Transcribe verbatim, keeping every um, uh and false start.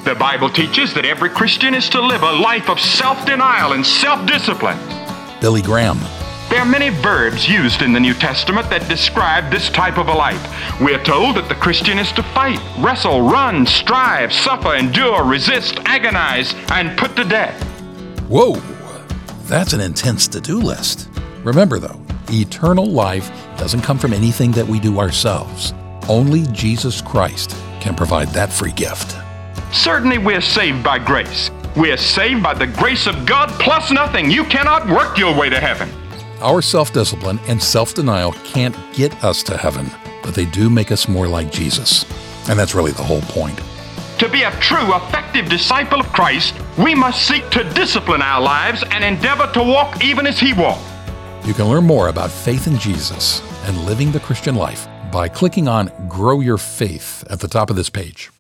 The Bible teaches that every Christian is to live a life of self-denial and self-discipline. Billy Graham. There are many verbs used in the New Testament that describe this type of a life. We are told that the Christian is to fight, wrestle, run, strive, suffer, endure, resist, agonize, and put to death. Whoa, that's an intense to-do list. Remember, though, eternal life doesn't come from anything that we do ourselves. Only Jesus Christ can provide that free gift. Certainly we are saved by grace. We are saved by the grace of God plus nothing. You cannot work your way to heaven. Our self-discipline and self-denial can't get us to heaven, but they do make us more like Jesus. And that's really the whole point. To be a true, effective disciple of Christ, we must seek to discipline our lives and endeavor to walk even as He walked. You can learn more about faith in Jesus and living the Christian life by clicking on Grow Your Faith at the top of this page.